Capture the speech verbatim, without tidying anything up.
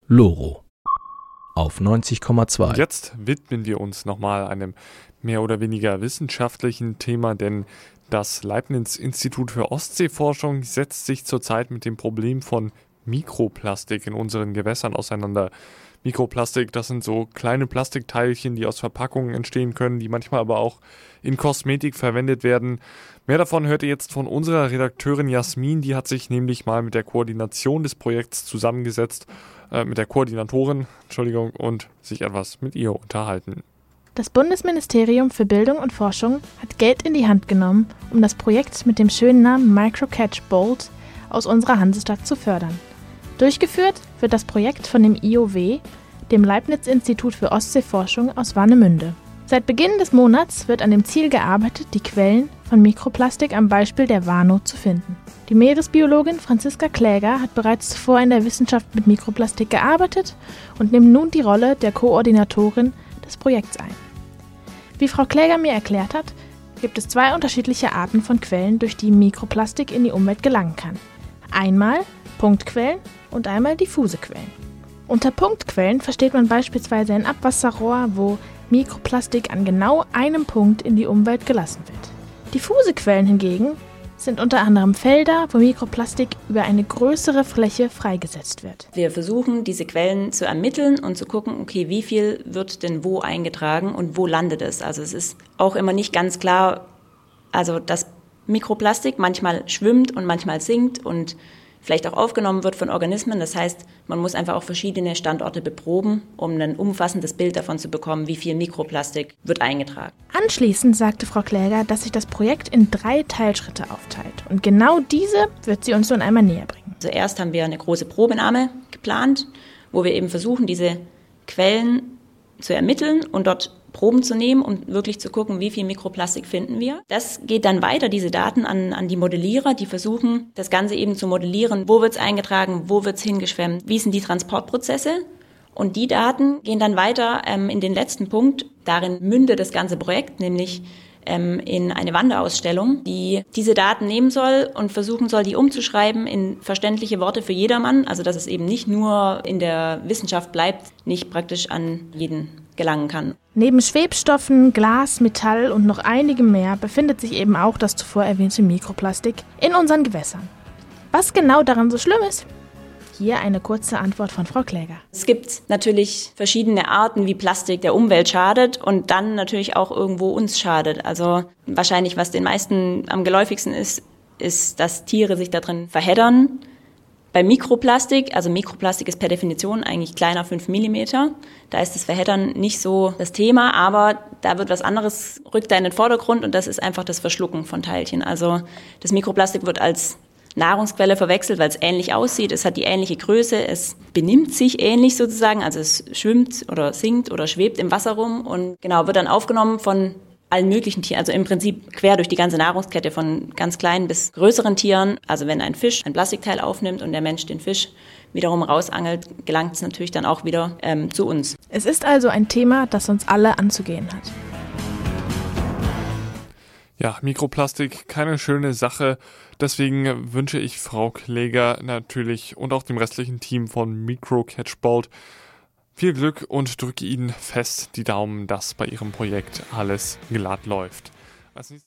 Loro auf neunzig Komma zwei. Jetzt widmen wir uns nochmal einem mehr oder weniger wissenschaftlichen Thema, denn das Leibniz-Institut für Ostseeforschung setzt sich zurzeit mit dem Problem von Mikroplastik in unseren Gewässern auseinander. Mikroplastik, das sind so kleine Plastikteilchen, die aus Verpackungen entstehen können, die manchmal aber auch in Kosmetik verwendet werden. Mehr davon hört ihr jetzt von unserer Redakteurin Jasmin, die hat sich nämlich mal mit der Koordination des Projekts zusammengesetzt, äh, mit der Koordinatorin, Entschuldigung, und sich etwas mit ihr unterhalten. Das Bundesministerium für Bildung und Forschung hat Geld in die Hand genommen, um das Projekt mit dem schönen Namen Micro-Catch Bolt aus unserer Hansestadt zu fördern. Durchgeführt wird das Projekt von dem I O W, dem Leibniz-Institut für Ostseeforschung aus Warnemünde. Seit Beginn des Monats wird an dem Ziel gearbeitet, die Quellen von Mikroplastik am Beispiel der Warnow zu finden. Die Meeresbiologin Franziska Kläger hat bereits zuvor in der Wissenschaft mit Mikroplastik gearbeitet und nimmt nun die Rolle der Koordinatorin des Projekts ein. Wie Frau Kläger mir erklärt hat, gibt es zwei unterschiedliche Arten von Quellen, durch die Mikroplastik in die Umwelt gelangen kann. Einmal Punktquellen und einmal diffuse Quellen. Unter Punktquellen versteht man beispielsweise ein Abwasserrohr, wo Mikroplastik an genau einem Punkt in die Umwelt gelassen wird. Diffuse Quellen hingegen sind unter anderem Felder, wo Mikroplastik über eine größere Fläche freigesetzt wird. Wir versuchen, diese Quellen zu ermitteln und zu gucken, okay, wie viel wird denn wo eingetragen und wo landet es. Also es ist auch immer nicht ganz klar, also dass Mikroplastik manchmal schwimmt und manchmal sinkt und vielleicht auch aufgenommen wird von Organismen. Das heißt, man muss einfach auch verschiedene Standorte beproben, um ein umfassendes Bild davon zu bekommen, wie viel Mikroplastik wird eingetragen. Anschließend sagte Frau Kläger, dass sich das Projekt in drei Teilschritte aufteilt. Und genau diese wird sie uns nun einmal näher bringen. Zuerst haben wir eine große Probenahme geplant, wo wir eben versuchen, diese Quellen zu ermitteln und dort Proben zu nehmen, um wirklich zu gucken, wie viel Mikroplastik finden wir. Das geht dann weiter, diese Daten, an, an die Modellierer, die versuchen, das Ganze eben zu modellieren. Wo wird es eingetragen, wo wird es hingeschwemmt, wie sind die Transportprozesse? Und die Daten gehen dann weiter ähm, in den letzten Punkt. Darin mündet das ganze Projekt, nämlich ähm, in eine Wanderausstellung, die diese Daten nehmen soll und versuchen soll, die umzuschreiben in verständliche Worte für jedermann. Also dass es eben nicht nur in der Wissenschaft bleibt, nicht praktisch an jeden gelangen kann. Neben Schwebstoffen, Glas, Metall und noch einigem mehr befindet sich eben auch das zuvor erwähnte Mikroplastik in unseren Gewässern. Was genau daran so schlimm ist? Hier eine kurze Antwort von Frau Kläger. Es gibt natürlich verschiedene Arten, wie Plastik der Umwelt schadet und dann natürlich auch irgendwo uns schadet. Also wahrscheinlich, was den meisten am geläufigsten ist, ist, dass Tiere sich da drin verheddern. Bei Mikroplastik, also Mikroplastik ist per Definition eigentlich kleiner fünf Millimeter, da ist das Verheddern nicht so das Thema, aber da wird was anderes, rückt da in den Vordergrund und das ist einfach das Verschlucken von Teilchen. Also das Mikroplastik wird als Nahrungsquelle verwechselt, weil es ähnlich aussieht, es hat die ähnliche Größe, es benimmt sich ähnlich sozusagen, also es schwimmt oder sinkt oder schwebt im Wasser rum und genau wird dann aufgenommen von allen möglichen Tieren, also im Prinzip quer durch die ganze Nahrungskette von ganz kleinen bis größeren Tieren. Also wenn ein Fisch ein Plastikteil aufnimmt und der Mensch den Fisch wiederum rausangelt, gelangt es natürlich dann auch wieder ähm, zu uns. Es ist also ein Thema, das uns alle anzugehen hat. Ja, Mikroplastik, keine schöne Sache. Deswegen wünsche ich Frau Kläger natürlich und auch dem restlichen Team von Micro-Catch Bolt viel Glück und drücke Ihnen fest die Daumen, dass bei Ihrem Projekt alles glatt läuft.